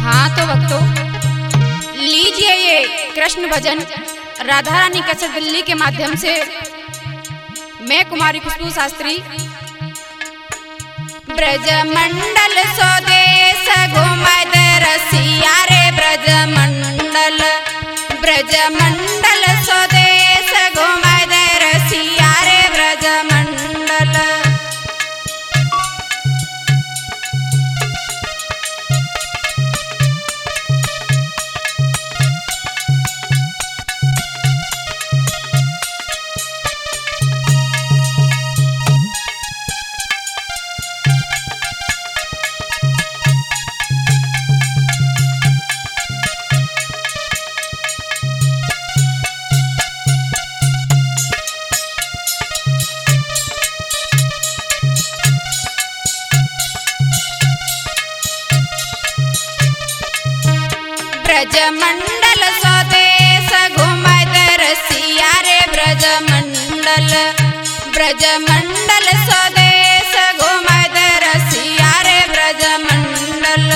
हाँ तो भक्तों, लीजिए ये कृष्ण भजन राधा रानी कैसेट दिल्ली के माध्यम से मैं कुमारी खुशबू शास्त्री। ब्रज मंडल स्वदेश घुमाए दे रसिया रे, ब्रज मंडल स्वदेश घुमाए दे रसिया रे, ब्रज मंडल। ब्रज मंडल स्वदेश घुमाए दे रसिया रे, ब्रज मंडल स्वदेश घुमाए दे रसिया रे, ब्रज मंडल।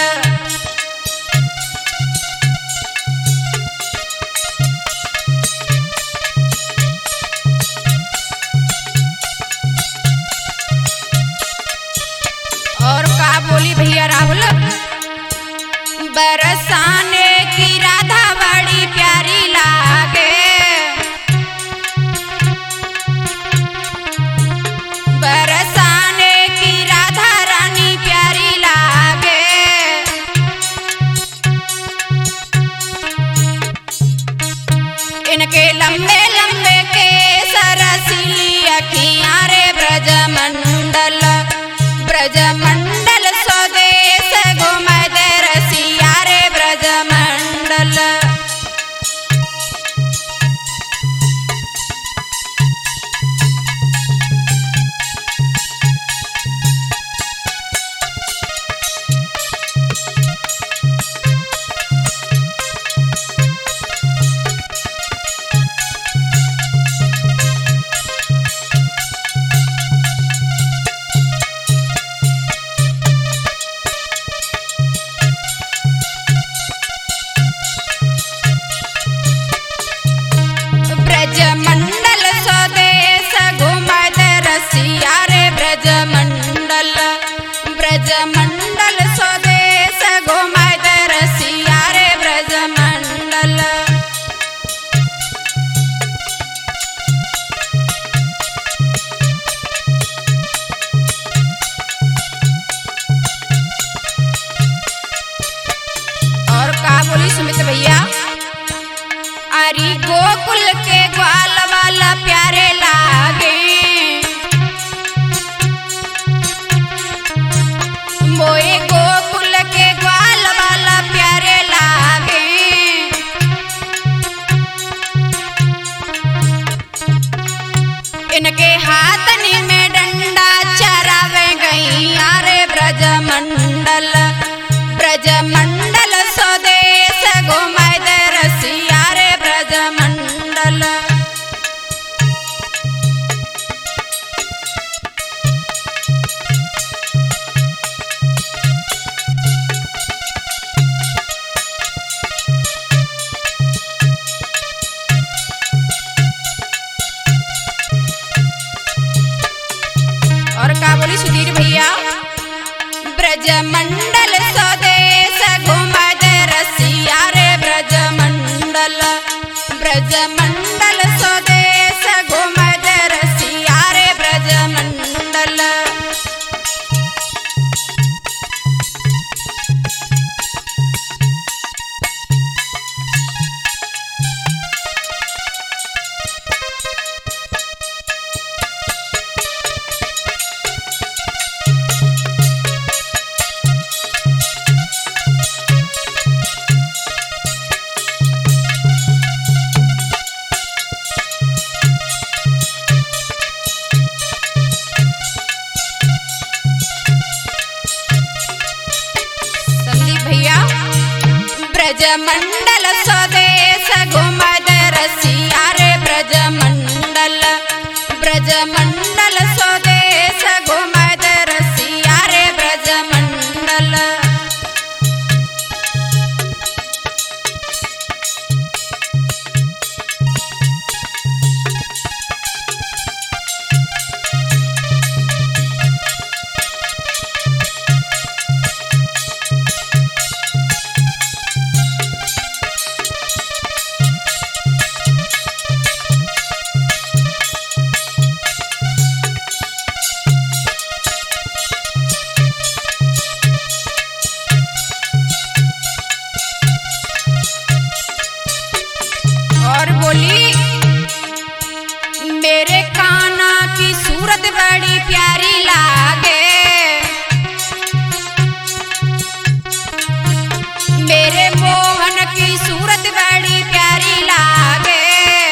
और का बोली भैया राहुल, बरसाने की राधा बड़ी प्यारी लागे, बरसाने की राधा रानी प्यारी लागे। इनके लंबे लंबे केस रसीली अखियां रे, ब्रज मंडल स्वदेश घुमाए दे रसिया रे, ब्रज मंडल। ब्रज मंडल स्वदेश घुमाए दे रसिया रे, ब्रज मंडल स्वदेश घुमाए दे रसिया रे, ब्रज मंडल। और का बोली सुमित भैया, अरे गोकुल के ग्वाल वाला प्यारे लागे, मोए गोकुल के ग्वाल वाला प्यारे लागे। इनके हाथनी में डंडा चरावे गैया रे, ब्रज मंडल स्वदेश घुमाए दे रसिया रे, ब्रज मंडल। और का बोली सुधीर भैया, ब्रज मंडल स्वदेश घुमाए दे रसिया रे, ब्रज मंडल स्वदेश घुमाए दे रसिया रे, ब्रज मंडल। ब्रज मंडल स्वदेश घुमाए दे रसिया रे, ब्रज मंडल स्वदेश घुमाए दे रसिया रे, ब्रज मंडल। मेरे मोहन की सूरत बड़ी प्यारी लागे।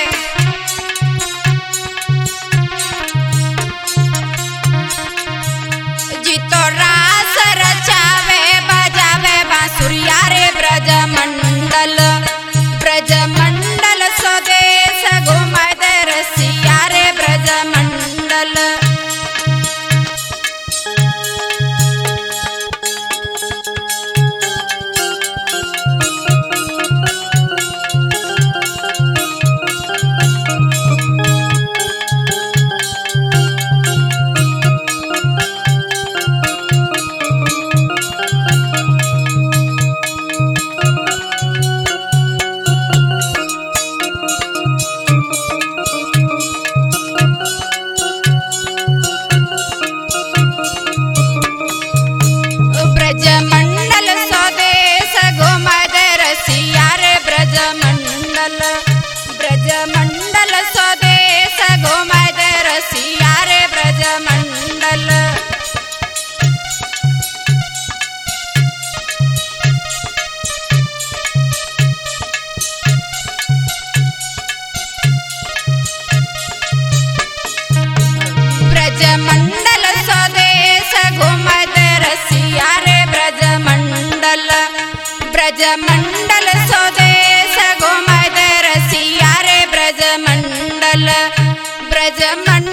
जितो रास रचावे बजावे बांसुरिया रे ब्रजमंडल ब्रजमंडल स्वदेश घुमाए दे रसिया रे ब्रजमंडल। ब्रजमंडल स्वदेश घुमाए दे रसिया रे ब्रजमंडल ब्रजमंडल स्वदेश घुमाए दे रसिया रे ब्रजमंडल। ब्रजमंडल स्वदेश घुमाए दे रसिया रे ब्रजमंडल ब्रजमंडल स्वदेश घुमाए दे रसिया रे ब्रजमंडल ब्रजमंडल।